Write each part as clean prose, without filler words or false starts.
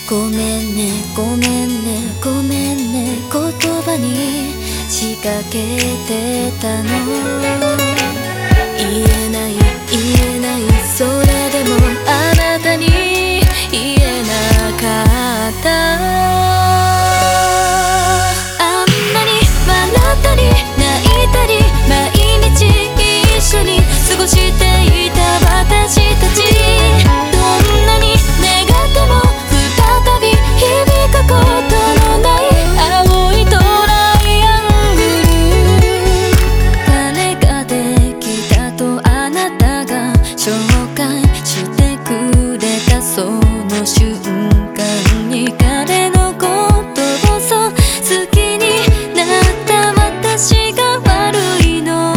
ごめんねごめんねごめんね言葉に仕掛けてたの。言えない言えないそれでもあなたに言えなかった。あんなに笑ったり泣いたり毎日一緒に過ごしていた私たち、どんなに願っても再び響くことのない青いトライアングル。誰ができたとあなたが紹介してくれたその瞬間に彼のことをそう好きになった私が悪いの。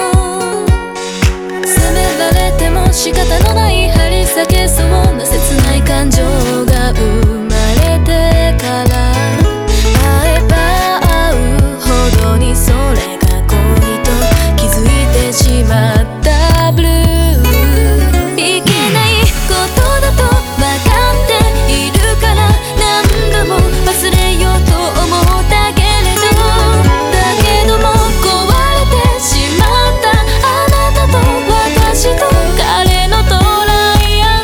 責められても仕方のない張り裂けそうな切ない感情が生まれてから、会えば会うほどにそれが恋と気づいてしまったブルー。いけないことだと分かっているから何度も忘れようと思ったけれど、だけども壊れてしまったあなたと私と彼のトライアン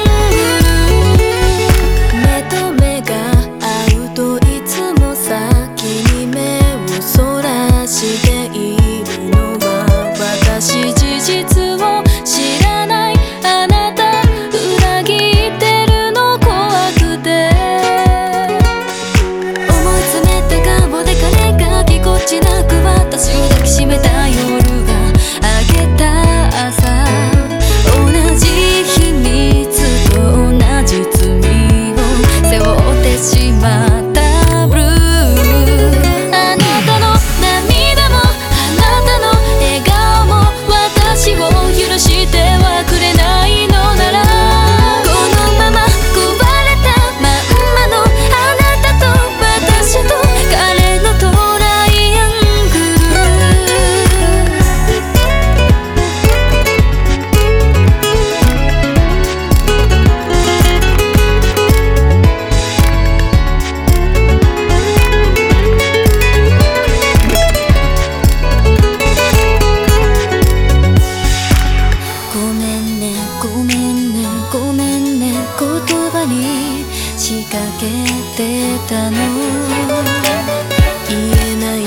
グル。目と目が合うといつも先に目をそらしているのは私。事実を知らないあなた裏切ってるの怖くて、思い詰めた顔で彼がぎこちなく私を抱きしめた夜が明けた朝、同じ秘密と同じ罪を背負ってしまったブルー。あなたの涙もあなたの笑顔も私を許してはくれないのなら、このまま壊れたまんまのあなたと私と彼のトライアングごめんねごめんねごめんね言葉に仕掛けてたの。言えない